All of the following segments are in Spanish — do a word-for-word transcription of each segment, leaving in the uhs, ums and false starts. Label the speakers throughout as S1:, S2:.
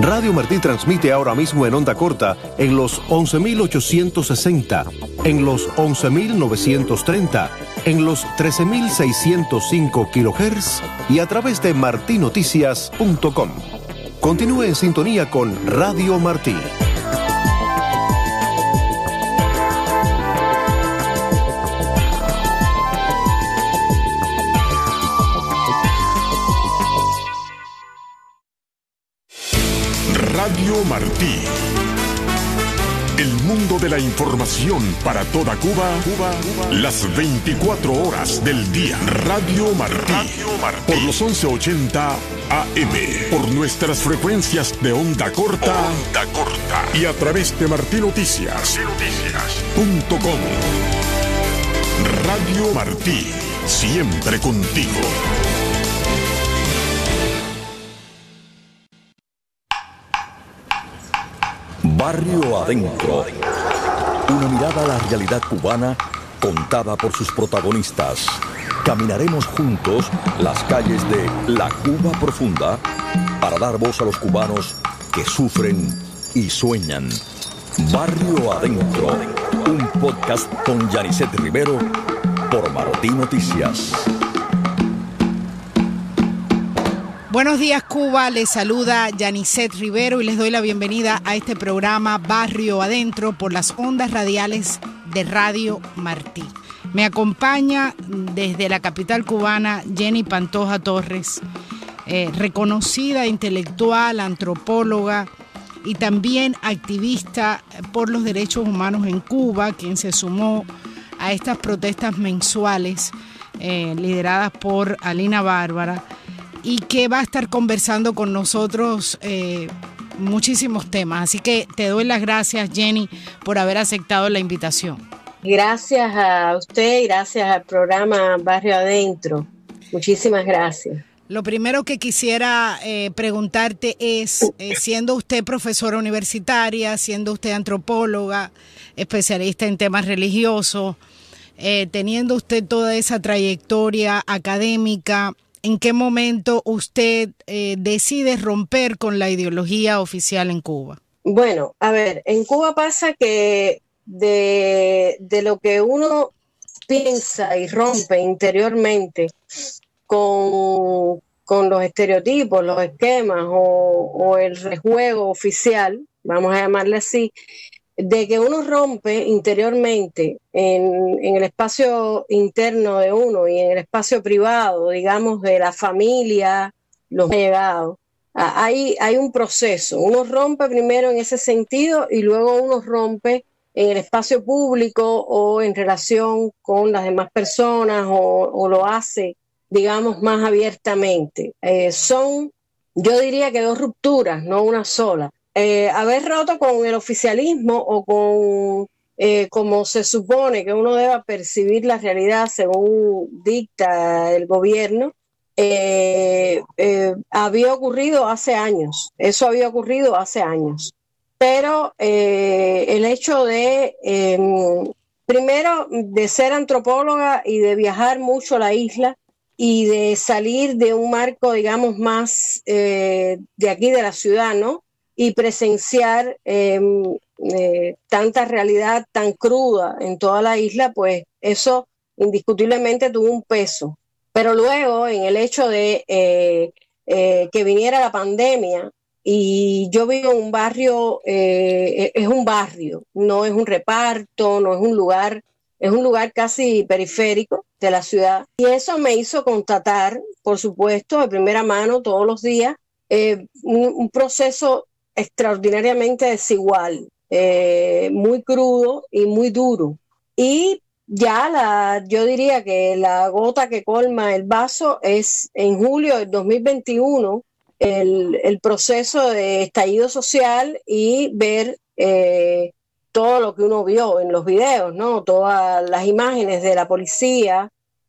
S1: Radio Martí transmite ahora mismo en onda corta en los once mil ochocientos sesenta, en los once mil novecientos treinta, en los trece mil seiscientos cinco kilohertz y a través de martí noticias punto com. Continúe en sintonía con Radio Martí.
S2: Radio Martí. El mundo de la información para toda Cuba, Cuba, Cuba, las veinticuatro horas del día. Radio Martí. Radio Martí. Por los once ochenta A M. Por nuestras frecuencias de onda corta. Onda corta. Y a través de martí noticias punto com. Radio Martí. Siempre contigo.
S3: Barrio Adentro. Una mirada a la realidad cubana contada por sus protagonistas. Caminaremos juntos las calles de la Cuba profunda para dar voz a los cubanos que sufren y sueñan. Barrio Adentro. Un podcast con Yanisset Rivero por Martí Noticias.
S4: Buenos días, Cuba. Les saluda Yanisset Rivero y les doy la bienvenida a este programa Barrio Adentro por las ondas radiales de Radio Martí. Me acompaña desde la capital cubana Jenny Pantoja Torres, eh, reconocida intelectual, antropóloga y también activista por los derechos humanos en Cuba, quien se sumó a estas protestas mensuales eh, lideradas por Alina Bárbara, y que va a estar conversando con nosotros eh, muchísimos temas. Así que te doy las gracias, Jenny, por haber aceptado la invitación.
S5: Gracias a usted y gracias al programa Barrio Adentro. Muchísimas gracias.
S4: Lo primero que quisiera eh, preguntarte es, eh, siendo usted profesora universitaria, siendo usted antropóloga, especialista en temas religiosos, eh, teniendo usted toda esa trayectoria académica, ¿en qué momento usted eh, decide romper con la ideología oficial en Cuba?
S5: Bueno, a ver, en Cuba pasa que de, de lo que uno piensa y rompe interiormente con, con los estereotipos, los esquemas o, o el rejuego oficial, vamos a llamarle así, de que uno rompe interiormente en, en el espacio interno de uno y en el espacio privado, digamos, de la familia, los allegados. Hay, hay un proceso. Uno rompe primero en ese sentido y luego uno rompe en el espacio público o en relación con las demás personas o, o lo hace, digamos, más abiertamente. Eh, son, yo diría que dos rupturas, no una sola. Eh, haber roto con el oficialismo o con eh, como se supone que uno deba percibir la realidad según dicta el gobierno, eh, eh, había ocurrido hace años, eso había ocurrido hace años, pero eh, el hecho de, eh, primero, de ser antropóloga y de viajar mucho a la isla y de salir de un marco, digamos, más eh, de aquí de la ciudad, ¿no? Y presenciar eh, eh, tanta realidad tan cruda en toda la isla, pues eso indiscutiblemente tuvo un peso. Pero luego, en el hecho de eh, eh, que viniera la pandemia, y yo vivo en un barrio, eh, es un barrio, no es un reparto, no es un lugar, es un lugar casi periférico de la ciudad. Y eso me hizo constatar, por supuesto, de primera mano todos los días, eh, un, un proceso extraordinariamente desigual, eh, muy crudo y muy duro. Y ya la, yo diría que la gota que colma el vaso es en julio del dos mil veintiuno, el, el proceso de estallido social y ver eh, todo lo que uno vio en los videos, ¿no? Todas las imágenes de la policía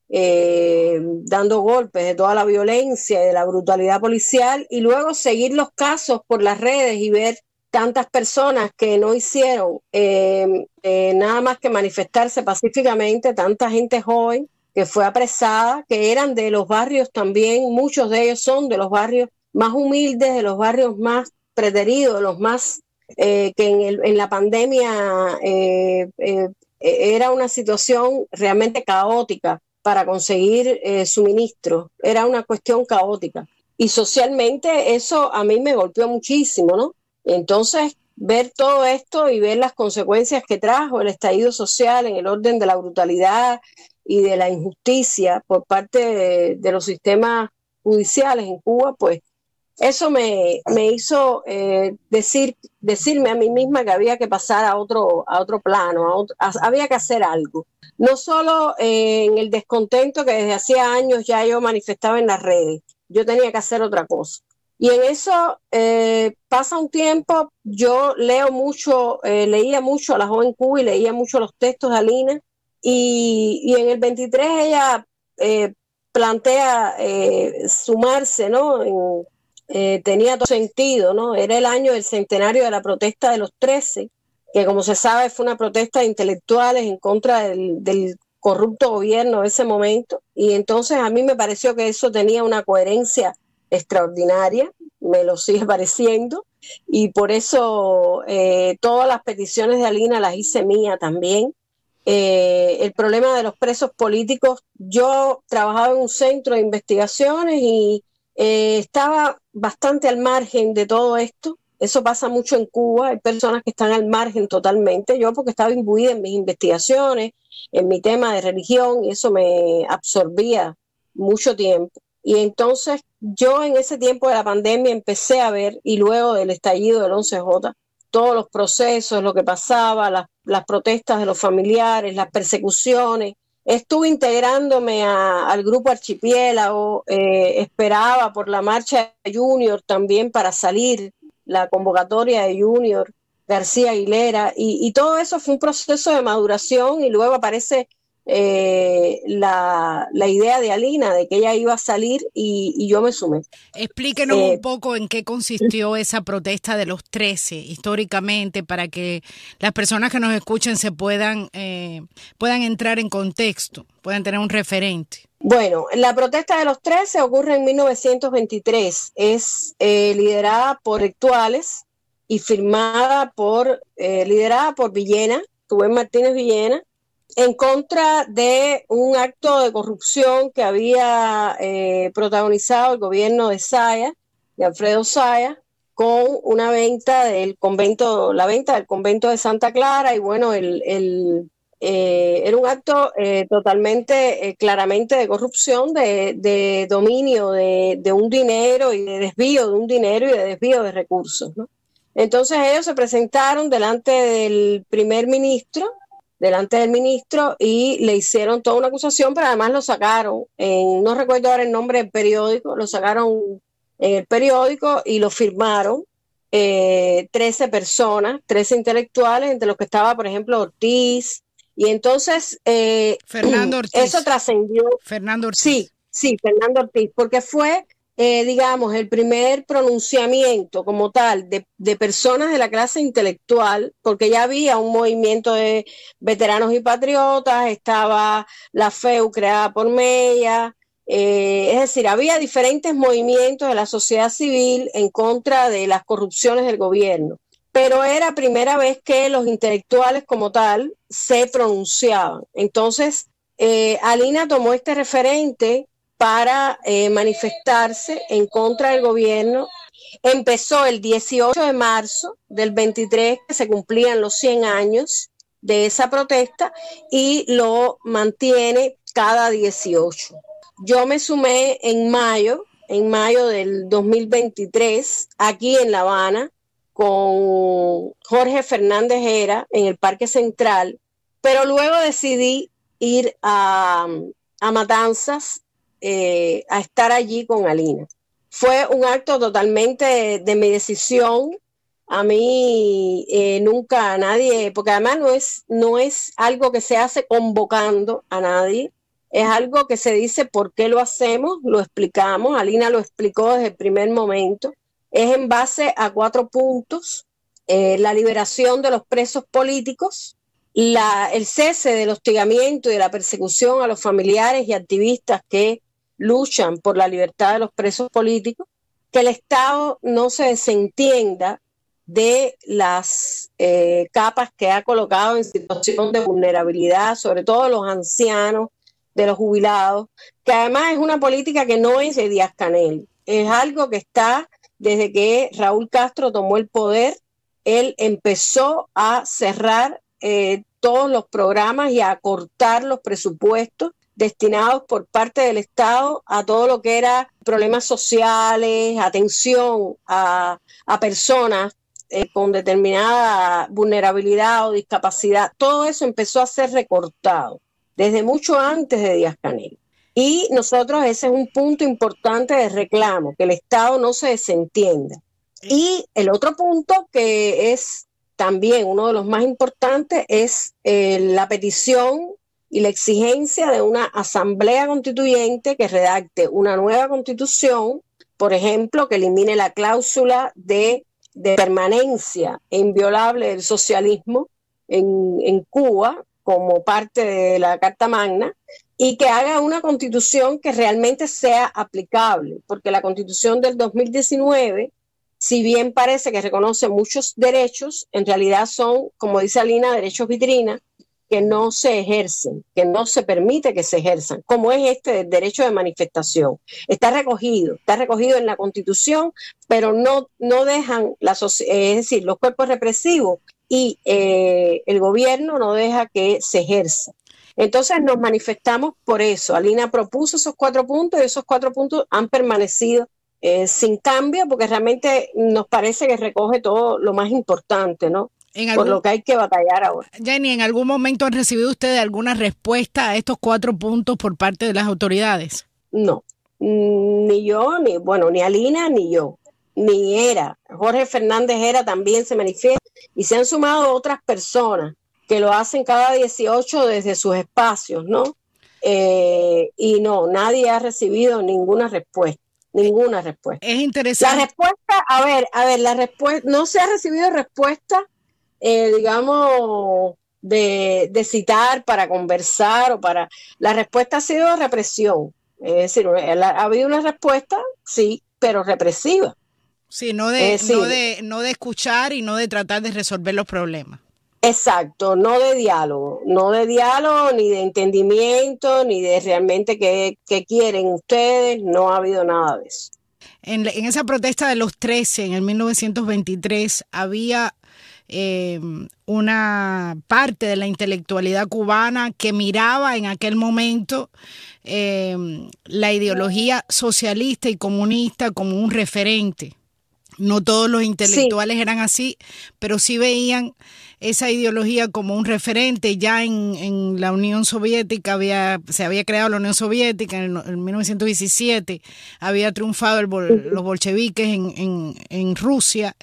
S5: Eh, dando golpes, de toda la violencia y de la brutalidad policial, y luego seguir los casos por las redes y ver tantas personas que no hicieron eh, eh, nada más que manifestarse pacíficamente, tanta gente joven que fue apresada, que eran de los barrios también, muchos de ellos son de los barrios más humildes, de los barrios más preteridos, de los más eh, que en, el, en la pandemia eh, eh, era una situación realmente caótica para conseguir eh, suministros, era una cuestión caótica. Y socialmente eso a mí me golpeó muchísimo, ¿no? Entonces, ver todo esto y ver las consecuencias que trajo el estallido social en el orden de la brutalidad y de la injusticia por parte de, de los sistemas judiciales en Cuba, pues eso me, me hizo eh, decir, decirme a mí misma que había que pasar a otro, a otro plano, a otro, a, había que hacer algo. No solo eh, en el descontento que desde hacía años ya yo manifestaba en las redes, yo tenía que hacer otra cosa. Y en eso eh, pasa un tiempo, yo leo mucho, eh, leía mucho a la joven Cuba y leía mucho los textos de Alina, y, y en el veintitrés ella eh, plantea eh, sumarse, ¿no? En, eh, tenía todo sentido, ¿no? Era el año del centenario de la protesta de los trece, que como se sabe fue una protesta de intelectuales en contra del, del corrupto gobierno de ese momento, y entonces a mí me pareció que eso tenía una coherencia extraordinaria, me lo sigue pareciendo, y por eso eh, todas las peticiones de Alina las hice mía también. Eh, el problema de los presos políticos, yo trabajaba en un centro de investigaciones y eh, estaba bastante al margen de todo esto. Eso pasa mucho en Cuba, hay personas que están al margen totalmente. Yo porque estaba imbuida en mis investigaciones, en mi tema de religión, y eso me absorbía mucho tiempo. Y entonces yo en ese tiempo de la pandemia empecé a ver, y luego del estallido del once jota, todos los procesos, lo que pasaba, las, las protestas de los familiares, las persecuciones. Estuve integrándome a, al grupo Archipiélago, eh, esperaba por la marcha de Junior también para salir, la convocatoria de Junior García Aguilera, y, y todo eso fue un proceso de maduración, y luego aparece eh, la, la idea de Alina de que ella iba a salir, y, y yo me sumé.
S4: Explíquenos
S5: eh,
S4: un poco en qué consistió esa protesta de los trece históricamente, para que las personas que nos escuchen se puedan, eh, puedan entrar en contexto, puedan tener un referente.
S5: Bueno, la protesta de los trece ocurre en mil novecientos veintitrés, es eh, liderada por intelectuales y firmada por, eh, liderada por Villena, Rubén Martínez Villena, en contra de un acto de corrupción que había eh, protagonizado el gobierno de Zaya, de Alfredo Zaya, con una venta del convento, la venta del convento de Santa Clara, y bueno, el, el Eh, era un acto eh, totalmente, eh, claramente de corrupción, de, de dominio de, de un dinero y de desvío de un dinero y de desvío de recursos, ¿no? Entonces ellos se presentaron delante del primer ministro, delante del ministro, y le hicieron toda una acusación, pero además lo sacaron, en, no recuerdo ahora el nombre del periódico, lo sacaron en el periódico y lo firmaron eh, trece personas, trece intelectuales, entre los que estaba, por ejemplo, Ortiz. Y entonces eh,
S4: Fernando Ortiz.
S5: Eso trascendió.
S4: Fernando Ortiz.
S5: Sí, sí, Fernando Ortiz, porque fue, eh, digamos, el primer pronunciamiento como tal de, de personas de la clase intelectual, porque ya había un movimiento de veteranos y patriotas, estaba la F E U creada por Mella, eh, es decir, había diferentes movimientos de la sociedad civil en contra de las corrupciones del gobierno. Pero era primera vez que los intelectuales como tal se pronunciaban. Entonces, eh, Alina tomó este referente para eh, manifestarse en contra del gobierno. Empezó el dieciocho de marzo del veintitrés, que se cumplían los cien años de esa protesta, y lo mantiene cada dieciocho. Yo me sumé en mayo, en mayo del dos mil veintitrés, aquí en La Habana, con Jorge Fernández Hera en el Parque Central, pero luego decidí ir a, a Matanzas, eh, a estar allí con Alina. Fue un acto totalmente de, de mi decisión. A mí eh, nunca a nadie, porque además no es, no es algo que se hace convocando a nadie, es algo que se dice por qué lo hacemos, lo explicamos, Alina lo explicó desde el primer momento. Es en base a cuatro puntos: eh, la liberación de los presos políticos, la, el cese del hostigamiento y de la persecución a los familiares y activistas que luchan por la libertad de los presos políticos, que el Estado no se desentienda de las eh, capas que ha colocado en situación de vulnerabilidad, sobre todo los ancianos, de los jubilados, que además es una política que no es de Díaz-Canel, es algo que está desde que Raúl Castro tomó el poder. Él empezó a cerrar eh, todos los programas y a acortar los presupuestos destinados por parte del Estado a todo lo que era problemas sociales, atención a, a personas eh, con determinada vulnerabilidad o discapacidad. Todo eso empezó a ser recortado desde mucho antes de Díaz-Canel. Y nosotros ese es un punto importante de reclamo, que el Estado no se desentienda. Y el otro punto que es también uno de los más importantes es eh, la petición y la exigencia de una asamblea constituyente que redacte una nueva constitución, por ejemplo, que elimine la cláusula de, de permanencia inviolable del socialismo en, en Cuba como parte de la Carta Magna, y que haga una constitución que realmente sea aplicable, porque la constitución del dos mil diecinueve, si bien parece que reconoce muchos derechos, en realidad son, como dice Alina, derechos vitrina, que no se ejercen, que no se permite que se ejerzan, como es este del derecho de manifestación. Está recogido, está recogido en la Constitución, pero no, no dejan, la, es decir, los cuerpos represivos y eh, el gobierno no deja que se ejerza. Entonces nos manifestamos por eso. Alina propuso esos cuatro puntos y esos cuatro puntos han permanecido eh, sin cambio, porque realmente nos parece que recoge todo lo más importante, ¿no? ¿En algún, por lo que hay que batallar ahora?
S4: Jenny, ¿en algún momento han recibido ustedes alguna respuesta a estos cuatro puntos por parte de las autoridades?
S5: No, ni yo, ni bueno, ni Alina, ni yo, ni Era. Jorge Fernández Era también se manifiesta y se han sumado otras personas que lo hacen cada dieciocho desde sus espacios, ¿no? Eh, y no, nadie ha recibido ninguna respuesta, ninguna respuesta.
S4: Es interesante.
S5: La respuesta, a ver, a ver, la respuesta, no se ha recibido respuesta, eh, digamos, de, de citar para conversar o para... La respuesta ha sido represión, es decir, ha habido una respuesta, sí, pero represiva.
S4: Sí, no de, es decir, no de, no de escuchar y no de tratar de resolver los problemas.
S5: Exacto, no de diálogo, no de diálogo, ni de entendimiento, ni de realmente qué, qué quieren ustedes, no ha habido nada de eso.
S4: En, en esa protesta de los trece, en el mil novecientos veintitrés, había eh, una parte de la intelectualidad cubana que miraba en aquel momento eh, la ideología socialista y comunista como un referente. No todos los intelectuales sí eran así, pero sí veían esa ideología como un referente. Ya en, en la Unión Soviética había, se había creado la Unión Soviética, en, el, en mil novecientos diecisiete había triunfado el, los bolcheviques en, en, en Rusia,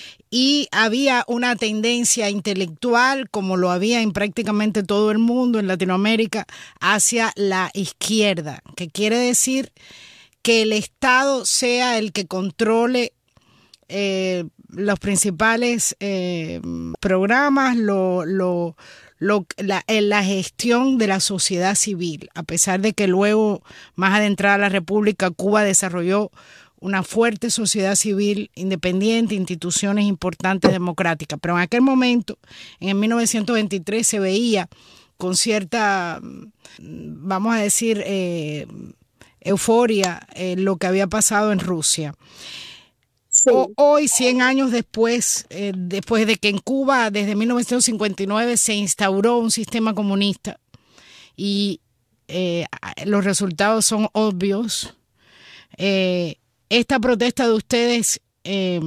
S4: y había una tendencia intelectual, como lo había en prácticamente todo el mundo, en Latinoamérica, hacia la izquierda, que quiere decir que el Estado sea el que controle Eh, los principales eh, programas, lo, lo, lo, la, la gestión de la sociedad civil, a pesar de que luego, más adentrada la República, Cuba desarrolló una fuerte sociedad civil independiente, instituciones importantes democráticas, pero en aquel momento, en el mil novecientos veintitrés, se veía con cierta, vamos a decir, eh, euforia eh, lo que había pasado en Rusia. Sí. O, hoy, cien años después, eh, después de que en Cuba, desde mil novecientos cincuenta y nueve, se instauró un sistema comunista y eh, los resultados son obvios, eh, esta protesta de ustedes, eh,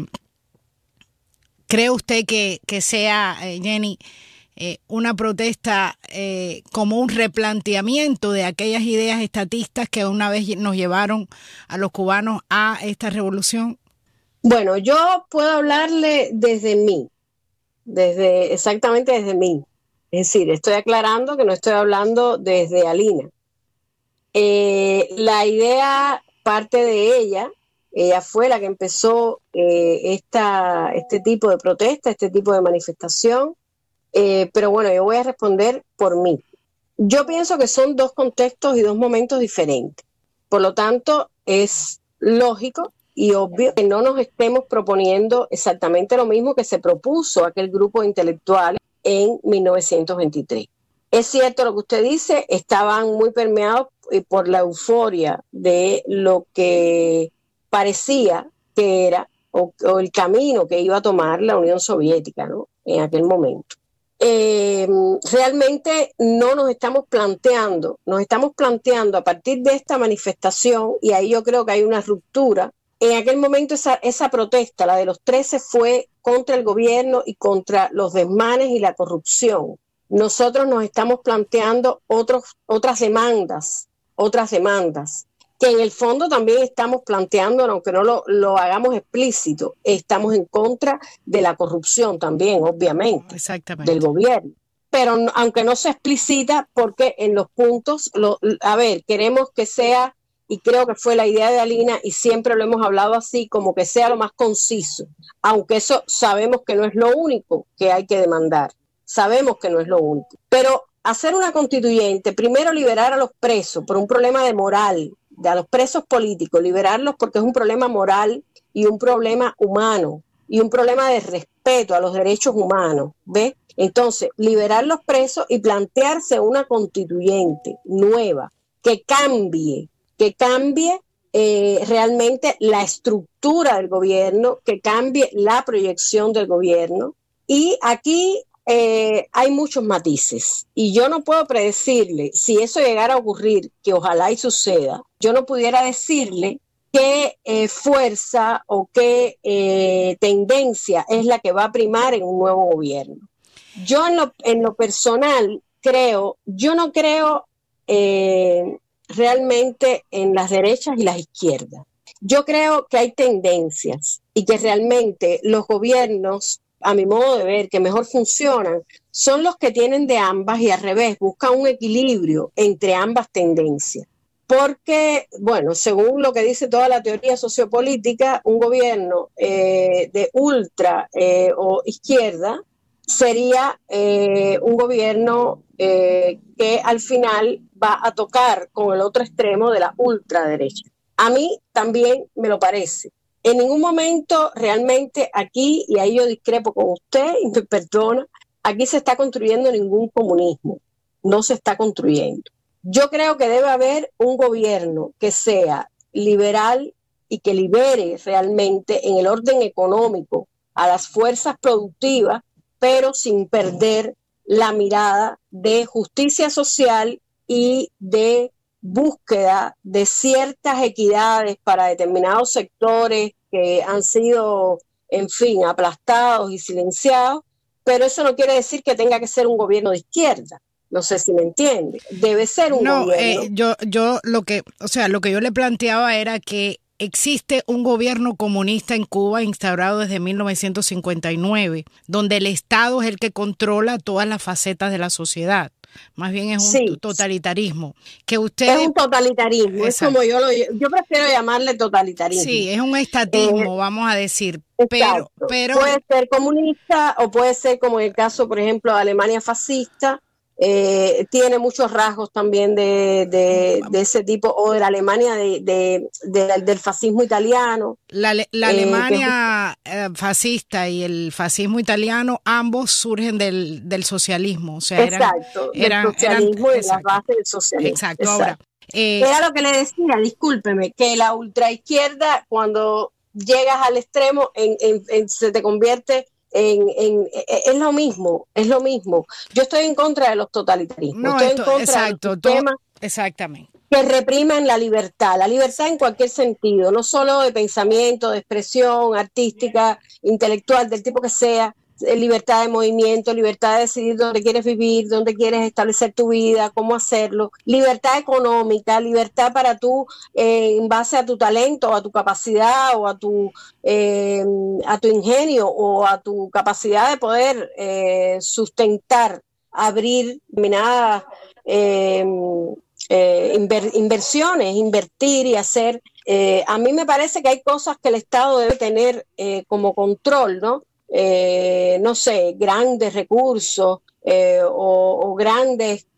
S4: ¿cree usted que, que sea, eh, Jenny, eh, una protesta eh, como un replanteamiento de aquellas ideas estatistas que una vez nos llevaron a los cubanos a esta revolución?
S5: Bueno, yo puedo hablarle desde mí, desde exactamente desde mí. Es decir, estoy aclarando que no estoy hablando desde Alina. Eh, la idea parte de ella, ella fue la que empezó eh, esta, este tipo de protesta, este tipo de manifestación, eh, pero bueno, yo voy a responder por mí. Yo pienso que son dos contextos y dos momentos diferentes. Por lo tanto, es lógico y obvio que no nos estemos proponiendo exactamente lo mismo que se propuso aquel grupo de intelectuales en mil novecientos veintitrés. Es cierto lo que usted dice, estaban muy permeados por la euforia de lo que parecía que era o, o el camino que iba a tomar la Unión Soviética, ¿no?, en aquel momento. Eh, realmente no nos estamos planteando, nos estamos planteando a partir de esta manifestación, y ahí yo creo que hay una ruptura. En aquel momento esa, esa protesta, la de los trece, fue contra el gobierno y contra los desmanes y la corrupción. Nosotros nos estamos planteando otros, otras demandas, otras demandas, que en el fondo también estamos planteando, aunque no lo, lo hagamos explícito, estamos en contra de la corrupción también, obviamente,
S4: exactamente,
S5: del gobierno. Pero no, aunque no se explicita, porque en los puntos, lo, a ver, queremos que sea, y creo que fue la idea de Alina, y siempre lo hemos hablado así, como que sea lo más conciso, aunque eso sabemos que no es lo único que hay que demandar, sabemos que no es lo único, pero hacer una constituyente, primero liberar a los presos por un problema de moral, de a los presos políticos, liberarlos porque es un problema moral y un problema humano y un problema de respeto a los derechos humanos, ¿ves? Entonces, liberar los presos y plantearse una constituyente nueva que cambie, que cambie eh, realmente la estructura del gobierno, que cambie la proyección del gobierno. Y aquí Eh, hay muchos matices y yo no puedo predecirle si eso llegara a ocurrir, que ojalá y suceda, yo no pudiera decirle qué eh, fuerza o qué eh, tendencia es la que va a primar en un nuevo gobierno. Yo en lo, en lo personal creo, yo no creo eh, realmente en las derechas y las izquierdas. Yo creo que hay tendencias y que realmente los gobiernos, a mi modo de ver, que mejor funcionan, son los que tienen de ambas y al revés, buscan un equilibrio entre ambas tendencias. Porque, bueno, según lo que dice toda la teoría sociopolítica, un gobierno eh, de ultra eh, o izquierda sería eh, un gobierno eh, que al final va a tocar con el otro extremo de la ultraderecha. A mí también me lo parece. En ningún momento realmente aquí, y ahí yo discrepo con usted y me perdona, aquí se está construyendo ningún comunismo, no se está construyendo. Yo creo que debe haber un gobierno que sea liberal y que libere realmente en el orden económico a las fuerzas productivas, pero sin perder la mirada de justicia social y de búsqueda de ciertas equidades para determinados sectores que han sido, en fin, aplastados y silenciados, pero eso no quiere decir que tenga que ser un gobierno de izquierda. No sé si me entiende. Debe ser un
S4: no,
S5: gobierno.
S4: Eh, yo, yo lo que, o sea, lo que yo le planteaba era que existe un gobierno comunista en Cuba instaurado desde mil novecientos cincuenta y nueve, donde el Estado es el que controla todas las facetas de la sociedad. Más bien es un sí. totalitarismo. Que usted...
S5: Es un totalitarismo, exacto. Es como yo lo yo prefiero llamarle totalitarismo.
S4: Sí, es un estatismo, eh, vamos a decir. Pero, pero
S5: puede ser comunista o puede ser, como en el caso, por ejemplo, de Alemania fascista. Eh, tiene muchos rasgos también de, de, de ese tipo, o de la Alemania de, de, de, del fascismo italiano.
S4: La, la eh, Alemania que... fascista y el fascismo italiano, ambos surgen del, del socialismo. O sea, eran,
S5: exacto,
S4: eran,
S5: del socialismo
S4: eran,
S5: y las bases del socialismo.
S4: Exacto, exacto. Ahora.
S5: Eh, Era lo que le decía, discúlpeme, que la ultraizquierda, cuando llegas al extremo, en, en, en, se te convierte... En, en, es lo mismo, es lo mismo. Yo estoy en contra de los totalitarismos,
S4: no,
S5: estoy
S4: esto,
S5: en contra
S4: exacto,
S5: de los sistemas
S4: todo, exactamente.
S5: que reprimen la libertad, la libertad en cualquier sentido, no solo de pensamiento, de expresión artística, intelectual, del tipo que sea, libertad de movimiento, libertad de decidir dónde quieres vivir, dónde quieres establecer tu vida, cómo hacerlo, libertad económica, libertad para tú, eh, en base a tu talento, o a tu capacidad, o a tu, eh, a tu ingenio, o a tu capacidad de poder eh, sustentar, abrir determinadas eh, eh, inver, inversiones, invertir y hacer. Eh, a mí me parece que hay cosas que el Estado debe tener eh, como control, ¿no? Eh, no sé, grandes recursos eh, o, o grandes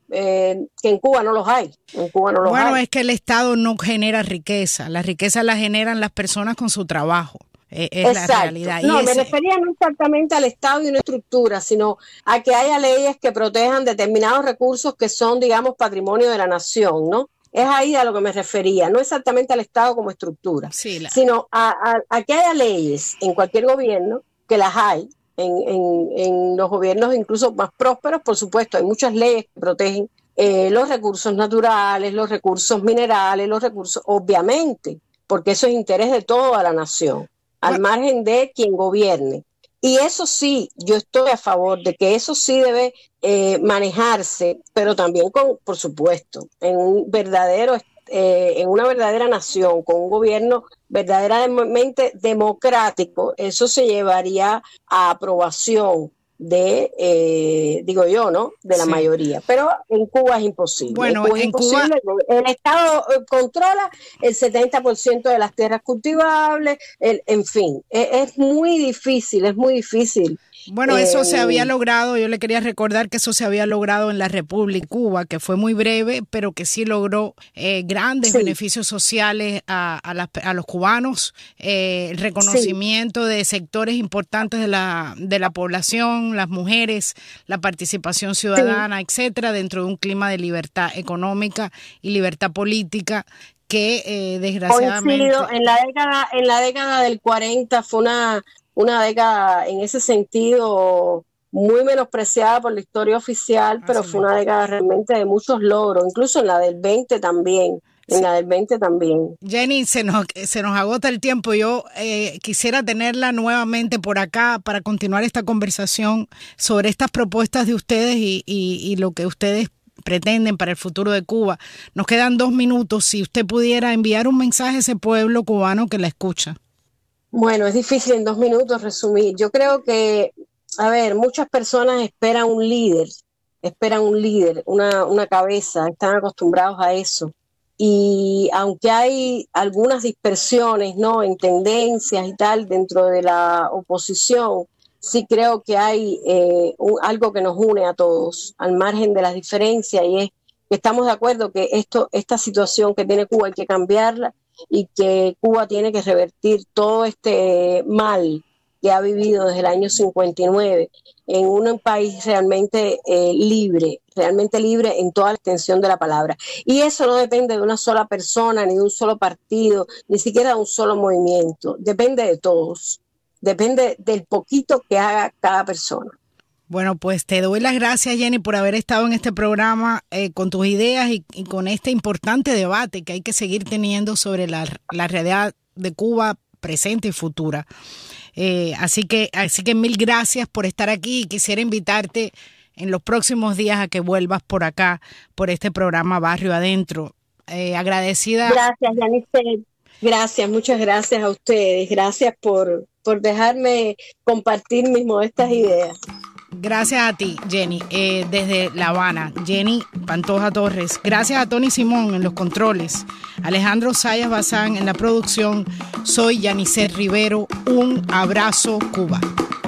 S5: eh, que en Cuba no los hay. En Cuba no los
S4: bueno,
S5: hay.
S4: es que el Estado no genera riqueza, la riqueza la generan las personas con su trabajo. Es
S5: Exacto.
S4: La realidad.
S5: No,
S4: y
S5: me
S4: ese...
S5: refería no exactamente al Estado y una estructura, sino a que haya leyes que protejan determinados recursos que son, digamos, patrimonio de la nación, ¿no? Es ahí a lo que me refería, no exactamente al Estado como estructura,
S4: sí, la...
S5: sino a, a, a que haya leyes en cualquier gobierno, que las hay, en, en, en los gobiernos incluso más prósperos, por supuesto, hay muchas leyes que protegen eh, los recursos naturales, los recursos minerales, los recursos, obviamente, porque eso es interés de toda la nación, al margen de quien gobierne. Y eso sí, yo estoy a favor de que eso sí debe eh, manejarse, pero también con, por supuesto, en un verdadero, eh, en una verdadera nación, con un gobierno verdaderamente democrático. Eso se llevaría a aprobación de, eh, digo yo, ¿no? De la sí. mayoría. Pero en Cuba es imposible.
S4: Bueno,
S5: en Cuba es
S4: en
S5: imposible.
S4: Cuba...
S5: El Estado controla el setenta por ciento de las tierras cultivables, el, en fin, es, es muy difícil, es muy difícil.
S4: Bueno, eso eh, se había logrado, yo le quería recordar que eso se había logrado en la República de Cuba, que fue muy breve, pero que sí logró eh, grandes sí. beneficios sociales a, a, la, a los cubanos, eh, el reconocimiento sí. de sectores importantes de la, de la población, las mujeres, la participación ciudadana, sí. etcétera, dentro de un clima de libertad económica y libertad política que eh, desgraciadamente...
S5: Coincido, en la década, en la década del cuarenta fue una... una década en ese sentido muy menospreciada por la historia oficial, pero fue una década realmente de muchos logros, incluso en la del veinte también, en sí. la del veinte también.
S4: Jenny, se nos, se nos agota el tiempo, yo eh, quisiera tenerla nuevamente por acá para continuar esta conversación sobre estas propuestas de ustedes y, y, y lo que ustedes pretenden para el futuro de Cuba. Nos quedan dos minutos, si usted pudiera enviar un mensaje a ese pueblo cubano que la escucha.
S5: Bueno, es difícil en dos minutos resumir. Yo creo que, a ver, muchas personas esperan un líder, esperan un líder, una, una cabeza, están acostumbrados a eso. Y aunque hay algunas dispersiones, ¿no?, en tendencias y tal dentro de la oposición, sí creo que hay eh, un, algo que nos une a todos, al margen de las diferencias, y es que estamos de acuerdo que esto, esta situación que tiene Cuba hay que cambiarla, y que Cuba tiene que revertir todo este mal que ha vivido desde el año cincuenta y nueve en un país realmente eh, libre, realmente libre en toda la extensión de la palabra. Y eso no depende de una sola persona, ni de un solo partido, ni siquiera de un solo movimiento. Depende de todos. Depende del poquito que haga cada persona.
S4: Bueno, pues te doy las gracias, Jenny, por haber estado en este programa eh, con tus ideas y, y con este importante debate que hay que seguir teniendo sobre la, la realidad de Cuba presente y futura. Eh, así que, así que mil gracias por estar aquí y quisiera invitarte en los próximos días a que vuelvas por acá, por este programa Barrio Adentro. Eh, agradecida.
S5: Gracias, Yanisset. Gracias, muchas gracias a ustedes. Gracias por, por dejarme compartir mis modestas ideas.
S4: Gracias a ti, Jenny, eh, desde La Habana. Jenny Pantoja Torres. Gracias a Tony Simón en los controles. Alejandro Sayas Bazán en la producción. Soy Yanisset Rivero. Un abrazo, Cuba.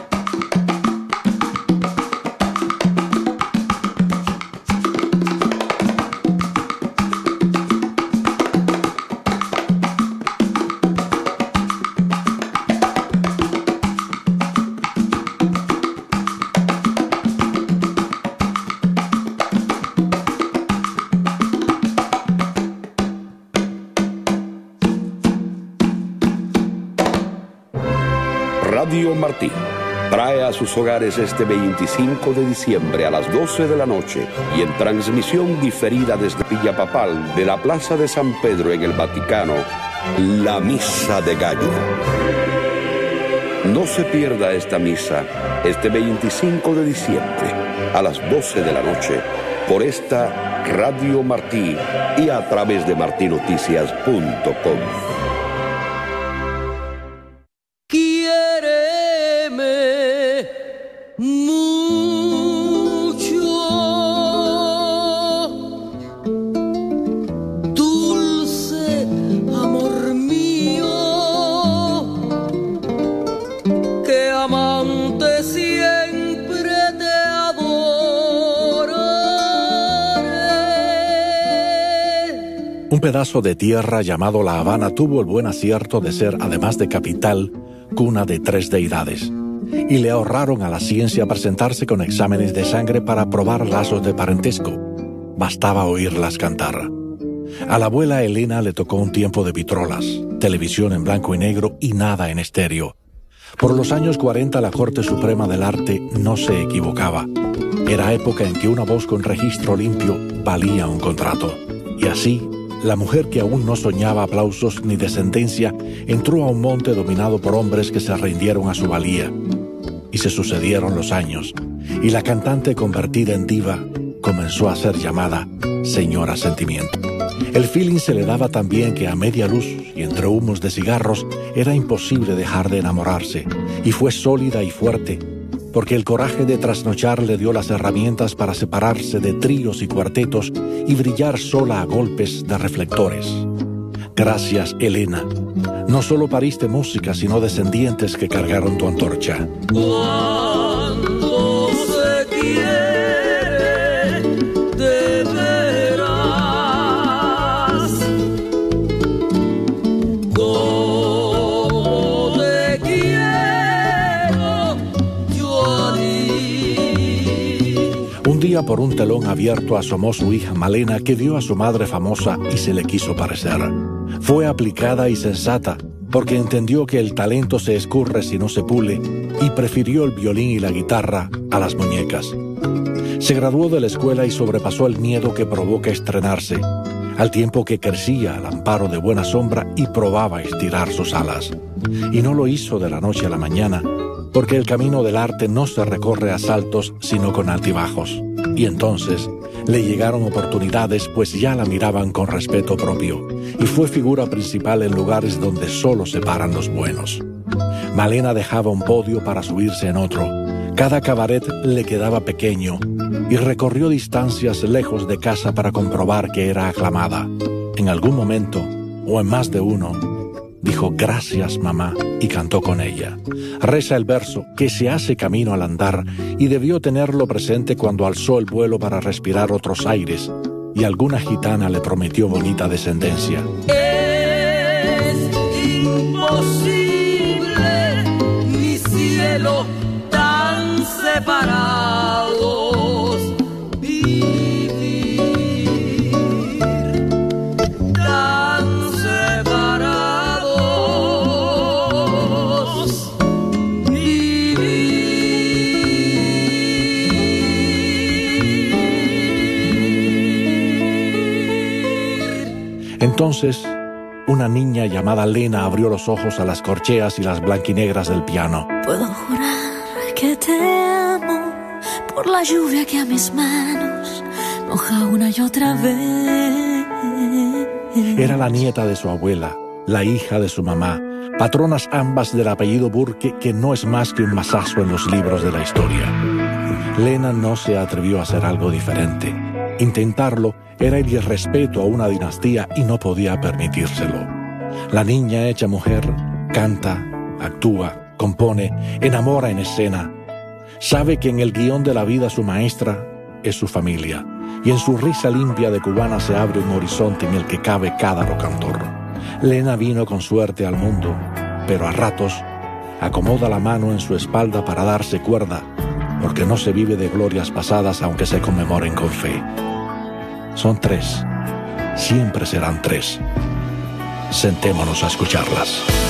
S3: Radio Martí trae a sus hogares este veinticinco de diciembre a las doce de la noche y en transmisión diferida desde Villa Papal de la Plaza de San Pedro en el Vaticano, la Misa de Gallo. No se pierda esta misa este veinticinco de diciembre a las doce de la noche por esta Radio Martí y a través de martí noticias punto com.
S6: Siempre te adoraré. pedazo de tierra llamado La Habana tuvo el buen acierto de ser, además de capital, cuna de tres deidades. Y le ahorraron a la ciencia presentarse con exámenes de sangre para probar lazos de parentesco. Bastaba oírlas cantar. A la abuela Elena le tocó un tiempo de vitrolas, televisión en blanco y negro y nada en estéreo. Por los años cuarenta la Corte Suprema del Arte no se equivocaba. Era época en que una voz con registro limpio valía un contrato. Y así, la mujer que aún no soñaba aplausos ni descendencia entró a un monte dominado por hombres que se rindieron a su valía. Y se sucedieron los años, y la cantante convertida en diva comenzó a ser llamada Señora Sentimiento. El feeling se le daba tan bien que a media luz y entre humos de cigarros era imposible dejar de enamorarse, y fue sólida y fuerte, porque el coraje de trasnochar le dio las herramientas para separarse de tríos y cuartetos y brillar sola a golpes de reflectores. Gracias, Elena. No solo pariste música, sino descendientes que cargaron tu antorcha.
S7: Cuando se quiere de veras, como te quiero yo a ti.
S6: Un día por un telón abierto asomó su hija Malena, que vio a su madre famosa y se le quiso parecer. Fue aplicada y sensata, porque entendió que el talento se escurre si no se pule, y prefirió el violín y la guitarra a las muñecas. Se graduó de la escuela y sobrepasó el miedo que provoca estrenarse, al tiempo que crecía al amparo de buena sombra y probaba estirar sus alas. Y no lo hizo de la noche a la mañana, porque el camino del arte no se recorre a saltos, sino con altibajos. Y entonces le llegaron oportunidades, pues ya la miraban con respeto propio, y fue figura principal en lugares donde solo se paran los buenos. Malena dejaba un podio para subirse en otro. Cada cabaret le quedaba pequeño, y recorrió distancias lejos de casa para comprobar que era aclamada. En algún momento, o en más de uno, dijo gracias mamá y cantó con ella. Reza el verso que se hace camino al andar, y debió tenerlo presente cuando alzó el vuelo para respirar otros aires, y alguna gitana le prometió bonita descendencia.
S7: Es imposible, mi cielo, tan separados vivir, tan separados vivir.
S6: Entonces, una niña llamada Lena abrió los ojos a las corcheas y las blanquinegras del piano.
S8: Puedo jurar que te amo por la lluvia que a mis manos moja una y otra vez.
S6: Era la nieta de su abuela, la hija de su mamá, patronas ambas del apellido Burke, que no es más que un masazo en los libros de la historia. Lena no se atrevió a hacer algo diferente. Intentarlo era el irrespeto a una dinastía y no podía permitírselo. La niña hecha mujer canta, actúa, compone, enamora en escena. Sabe que en el guión de la vida su maestra es su familia, y en su risa limpia de cubana se abre un horizonte en el que cabe cada rocantor. Lena vino con suerte al mundo, pero a ratos acomoda la mano en su espalda para darse cuerda, porque no se vive de glorias pasadas aunque se conmemoren con fe. Son tres, siempre serán tres. Sentémonos a escucharlas.